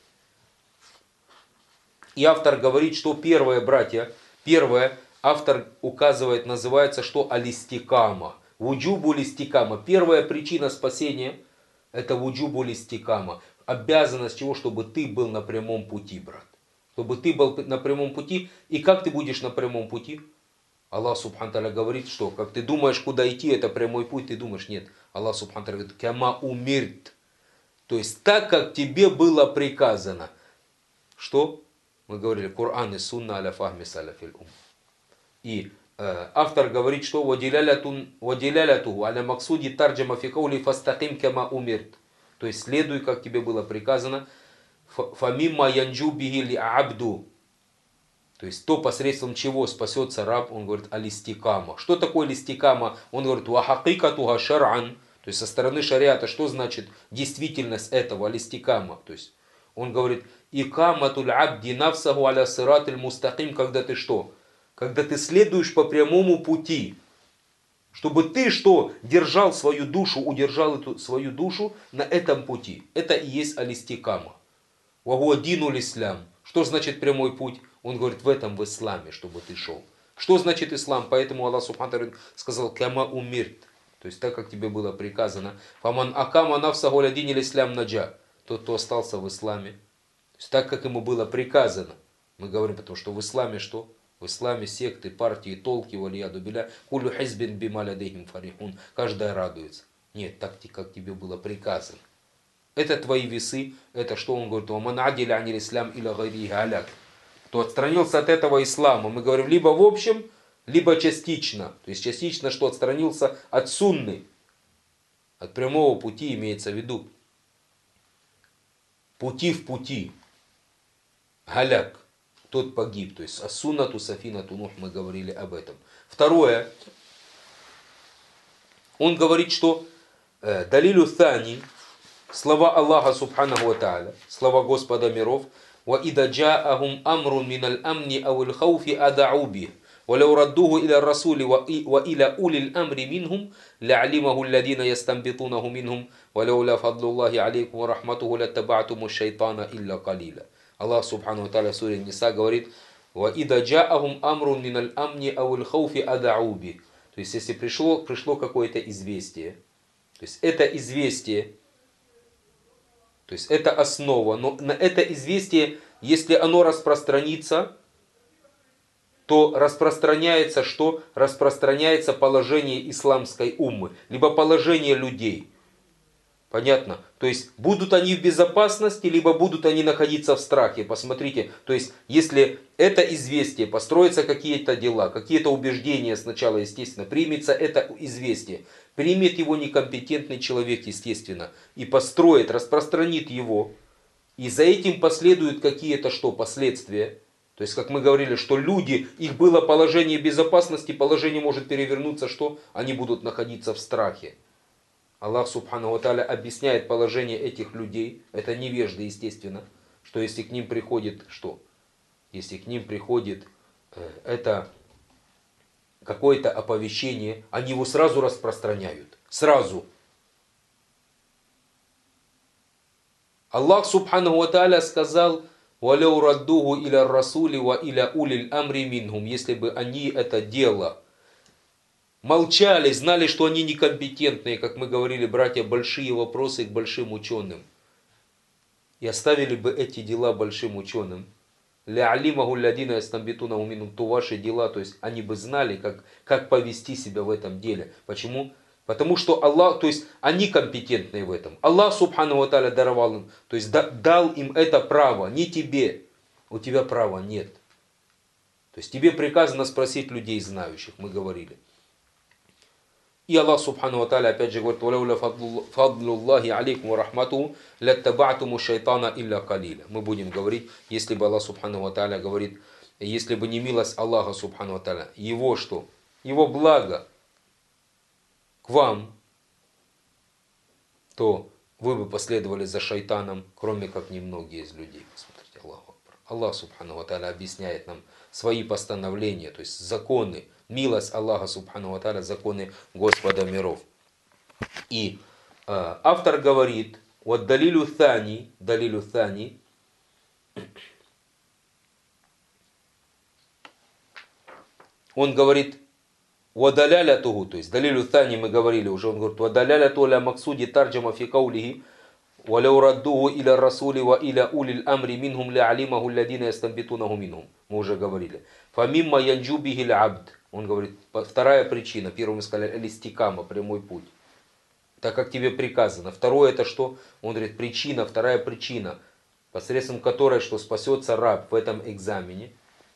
И автор говорит, что первое, братья, первое, автор указывает, называется что? Алистикама. Вуджубу листикама. Первая причина спасения это вуджубу листикама. Обязанность чего? Чтобы ты был на прямом пути, брат. Чтобы ты был на прямом пути. И как ты будешь на прямом пути? Аллах субхану тааля говорит, что как ты думаешь, куда идти, это прямой путь, ты думаешь, нет. Аллах субхану тааля говорит, кама умирт. То есть так, как тебе было приказано. Что? Мы говорили, Коран и Сунна аля фахми салафиль ум. И э, автор говорит, что вадилялятуху аля максуди тарджама фи каули фастаким кама умирт. То есть следуй, как тебе было приказано. Фамимма янджу биги ли абду. То есть то, посредством чего спасется раб, он говорит, алистикама. Что такое листикама? Он говорит, вахакикатуха шар'ан. То есть со стороны шариата, что значит действительность этого алистикама? То есть Он говорит, икаматуль абди нафсаху аля сиратиль мустаким, когда ты что? Когда ты следуешь по прямому пути. Чтобы ты что? Держал свою душу, удержал эту свою душу на этом пути. Это и есть алистикама. Вагуадину ислам. Что значит прямой путь? Он говорит, в этом в исламе, чтобы ты шел. Что значит ислам? Поэтому Аллах Субхану сказал, кама умирт. То есть так, как тебе было приказано. Фаман акама нафса гулядин ислам наджа. Тот, кто остался в исламе. То есть так, как ему было приказано. Мы говорим, потому что в исламе что? В исламе секты, партии, толки, валияду биля. Кулю хизбин бималядейхим фарихун. Каждая радуется. Нет, так, как тебе было приказано. Это твои весы. Это что он говорит? Оман адиля анил ислам иля гайри галяк. Кто отстранился от этого ислама. Мы говорим либо в общем, либо частично. То есть частично, что отстранился от сунны. От прямого пути имеется в виду. Пути в пути. Галяк. Тот погиб. То есть асуннату сафинату нух, мы говорили об этом. Второе. Он говорит, что э, далилю thani, слова Аллаха Субханаху ва Тааля, слова Господа миров, وَإِذَا جَاءَهُمْ أَمْرٌ مِنَ الْأَمْنِ أَوِ الْخَوْفِ أَذَعُوا بِهِ وَلَوْ رَدُّوهُ إِلَى الرَّسُولِ وَإِلَى أُولِي الْأَمْرِ مِنْهُمْ لَعَلِمَهُ الَّذِينَ يَسْتَنبِطُونَهُ مِنْهُمْ وَلَوْلَا فَضْلُ اللَّهِ عَلَيْكُمْ وَرَحْمَتُهُ لَاتَّبَعْتُمُ الشَّيْطَانَ إِلَّا قَلِيلًا. Аллах Субхану ва Тааля в суре Ниса говорит, وَإِذَا جَاءَهُمْ أَمْرٌ مِنَ الْأَمْنِ أَوِ الْخَوْفِ أَذَعُوا بِهِ. То есть, если пришло, пришло какое-то известие, то есть это известие, то есть это основа, но на это известие, если оно распространится, то распространяется что? Распространяется положение исламской уммы, либо положение людей. Понятно? То есть будут они в безопасности, либо будут они находиться в страхе. Посмотрите, то есть если это известие, построятся какие-то дела, какие-то убеждения сначала, естественно, примется это известие. Примет его некомпетентный человек, естественно, и построит, распространит его. И за этим последуют какие-то что? Последствия. То есть, как мы говорили, что люди, их было положение безопасности, положение может перевернуться, что они будут находиться в страхе. Аллах Субхану ва Тааля объясняет положение этих людей, это невежды, естественно, что если к ним приходит что? Если к ним приходит э, это какое-то оповещение, они его сразу распространяют. Сразу. Аллах Субхану ва Тааля сказал, وَلَوْ رَدُّوهُ إِلَى الرَّسُولِ وَإِلَى أُولِي الْأَمْرِ مِنْهُمْ. Если бы они это дело молчали, знали, что они некомпетентные, как мы говорили, братья, большие вопросы к большим ученым. И оставили бы эти дела большим ученым. لَعَلِمَهُ الَّذِينَ يَسْتَنبِطُونَهُ مِنْهُمْ. То ваши дела, то есть они бы знали, как, как повести себя в этом деле. Почему? Потому что Аллах, то есть они компетентные в этом. Аллах Субхану ва Тааля даровал им, то есть дал им это право, не тебе. У тебя права нет. То есть тебе приказано спросить людей знающих, мы говорили. И Аллах Субхану ва Тааля опять же говорит, «Валауля фадлуллахи алейкум ва рахматуху латтаба'туму шайтана илля калиля». Мы будем говорить, если бы Аллах Субхану ва Тааля говорит, если бы не милость Аллаха Субхану ва Тааля, его что? Его благо к вам, то вы бы последовали за шайтаном, кроме как немногие из людей. Смотрите, Аллах Акбар. Аллах Субхану ва Тааля объясняет нам свои постановления, то есть законы, милость Аллаха Субхану ва Тааля, законы Господа миров. И э, автор говорит, вот далилю thani, далилю thani, он говорит, вадалялятуху, то есть далилю thani мы говорили уже, он говорит, вадаляляту ля максуди тарджама фи каулихи, валяу раддуху иля расули ва иля улил амри минхум ля алимаху лядина ястамбитунаху минхум. Мы уже говорили. Фамимма янджу бихил абд. Он говорит, вторая причина, первым мы сказали, элистикама, прямой путь. Так как тебе приказано. Второе это что? Он говорит, причина, вторая причина, посредством которой что спасется раб в этом экзамене.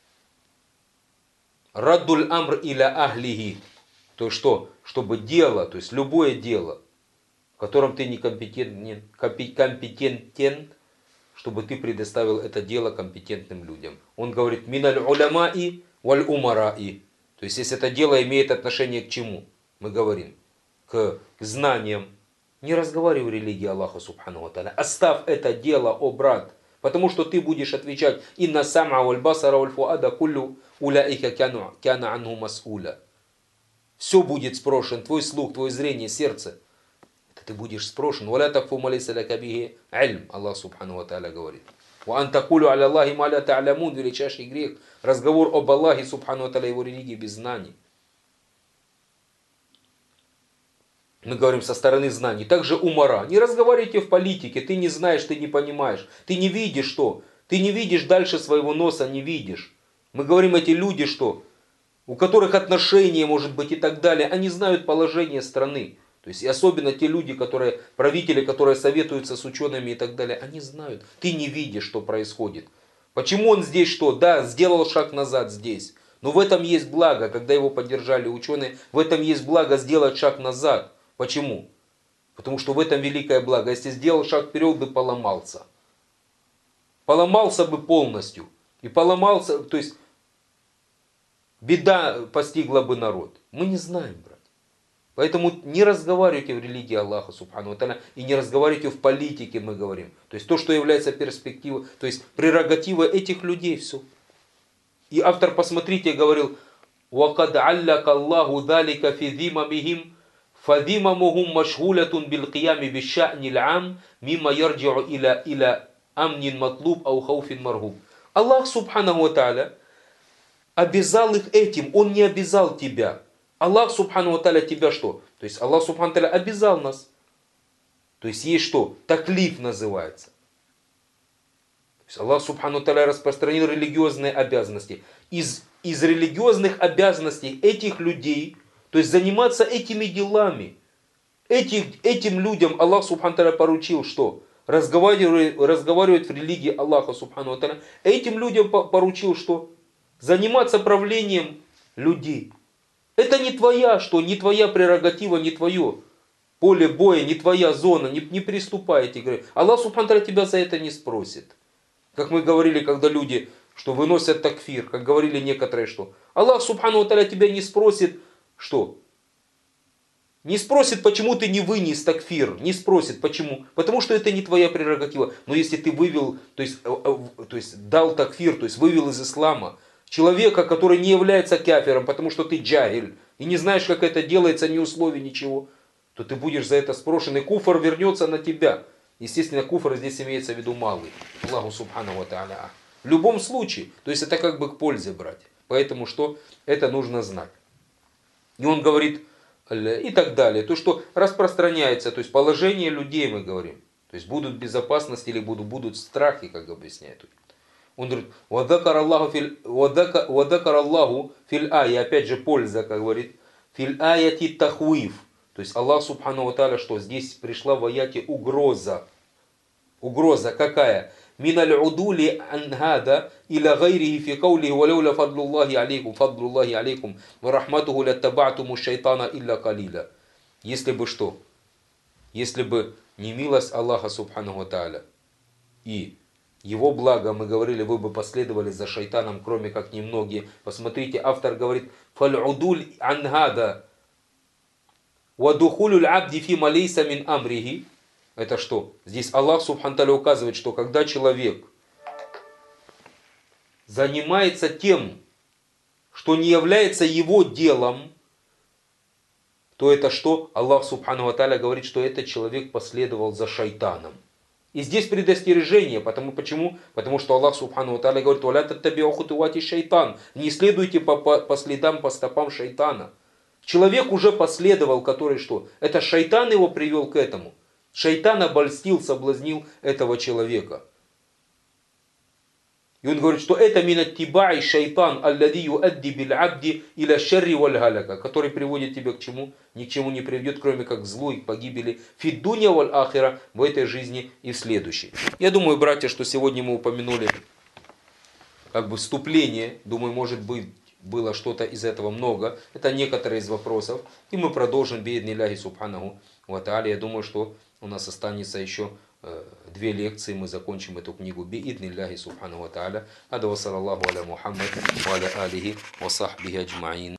Раддуль амр иля ахлихи. То есть что? Чтобы дело, то есть любое дело, в котором ты некомпетентен, компетентен, чтобы ты предоставил это дело компетентным людям. Он говорит, миналь уляма-и валь умара-и. То есть, если это дело имеет отношение к чему? Мы говорим, к знаниям. Не разговаривай в религии Аллаха Субхану ва Тааля. Оставь это дело, о брат, Потому что ты будешь отвечать «Инна сам'a валь басара валь фуада куллю уляика кяна анху мас'уля». Все будет спрошен, твой слух, твое зрение, сердце. Это ты будешь спрошен. «Валя такфу ма лейса лака бихи ильм». Аллах субхану ва тааля говорит. «Ва ан такулю аля Аллахи ма ля та'лямун». Величайший грех. Разговор об Аллахе субхану ва тааля, его религии без знаний. Мы говорим со стороны знаний. Также умара. Не разговаривайте в политике. Ты не знаешь, ты не понимаешь. Ты не видишь что? Ты не видишь дальше своего носа, не видишь. Мы говорим, эти люди что? У которых отношения, может быть, и так далее. Они знают положение страны. То есть, и особенно те люди, которые, правители, которые советуются с учеными и так далее. Они знают. Ты не видишь, что происходит. Почему он здесь что? Да, сделал шаг назад здесь. Но в этом есть благо, когда его поддержали ученые. В этом есть благо сделать шаг назад. Почему? Потому что в этом великое благо. Если сделал шаг вперед, бы поломался. Поломался бы полностью. И поломался, то есть беда постигла бы народ. Мы не знаем, брат. Поэтому не разговаривайте в религии Аллаха субхану ва тааля. И не разговаривайте в политике, мы говорим. То есть то, что является перспективой, то есть прерогатива этих людей, все. И автор, посмотрите, говорил: وَقَدْ عَلَّكَ اللَّهُ ذَلِكَ فِي ذِمَمِهِمْ فَذِمَمُهُمْ مَشْغُولَةٌ بِالْقِيَامِ بِالشَّأْنِ الْعَامِ مِمَّا يَرْجِعُ إِلَى إِلَى أَمْنٍ مَطْلُوبٍ أَوْ خَوْفٍ مَرْهُوبٍ. Аллах субхану ва тааля обязал их этим, Он не обязал тебя. Аллах субхану ва тааля тебя что? То есть Аллах субхану ва тааля обязал нас. То есть есть что? Таклиф называется. То есть Аллах субхану ва тааля распространил религиозные обязанности. Из, из религиозных обязанностей этих людей, то есть заниматься этими делами. Этих, этим людям Аллах субхану ва тааля поручил что? Разговаривать, разговаривать в религии Аллаха субхану ва тааля. Этим людям поручил что? Заниматься правлением людей. Это не твоя что? Не твоя прерогатива, не твое поле боя, не твоя зона. Не, не приступайте. Аллах субхану ва тааля тебя за это не спросит. Как мы говорили, когда люди что выносят такфир, как говорили некоторые, что Аллах субхану ва тааля тебя не спросит, что? Не спросит, почему ты не вынес такфир. Не спросит, почему. Потому что это не твоя прерогатива. Но если ты вывел, то есть, то есть дал такфир, то есть вывел из ислама человека, который не является кафиром, потому что ты джагиль, и не знаешь, как это делается, ни условий, ничего, то ты будешь за это спрошен, и куфр вернется на тебя. Естественно, куфр здесь имеется в виду малый. Аллаху субхану ва тааля. В любом случае, то есть это как бы к пользе, братья. Поэтому что? Это нужно знать. И он говорит, и так далее. То, что распространяется, то есть положение людей, мы говорим. То есть будут в безопасности или будут, будут в страхе, как объясняет. Он говорит, «Вадакар Аллаху фил ая», опять же польза, как говорит, «Фил аяти тахуиф». То есть Аллах субхану ва тааля, что здесь пришла в аяте угроза. Угроза какая? «Миналь удули анхада иля гайрихи фи каулихи валауля фадлуллахи алейкум, фадлуллахи алейкум, ва рахматуху латтаба'туму шайтана илля калиля». Если бы что? Если бы не милость Аллаха субхану ва тааля и Его благо, мы говорили, вы бы последовали за шайтаном, кроме как немногие. Посмотрите, автор говорит, «Фаль-удуль ангада вадухулюль абди фима лейса мин амрихи». Это что? Здесь Аллах субхану тааля указывает, что когда человек занимается тем, что не является его делом, то это что? Аллах субхану тааля говорит, что этот человек последовал за шайтаном. И здесь предостережение, потому, почему? Потому что Аллах субхану тааля говорит, «Валя таттаби'у хутуати шайтан». Не следуйте по, по, по следам, по стопам шайтана. Человек уже последовал, который что? Это шайтан его привел к этому. Шайтан обольстил, соблазнил этого человека. И он говорит, что это минаттибаи шайтан, аллади юадди биль абди иля шарри валь галяка, который приводит тебя к чему? Ни к чему не приведет, кроме как к злу и к погибели. Фид дуня валь ахира, в этой жизни и в следующей. Я думаю, братья, что сегодня мы упомянули как бы вступление. Думаю, может быть, было что-то из этого много. Это некоторые из вопросов. И мы продолжим бииднилляхи субханаху ва тааля. Я думаю, что у нас останется еще две лекции, мы закончим эту книгу бииднилляхи субханаху ва тааля. Ада ва саллаллаху аля Мухаммад ва аля алихи ва сахбихи аджмаин.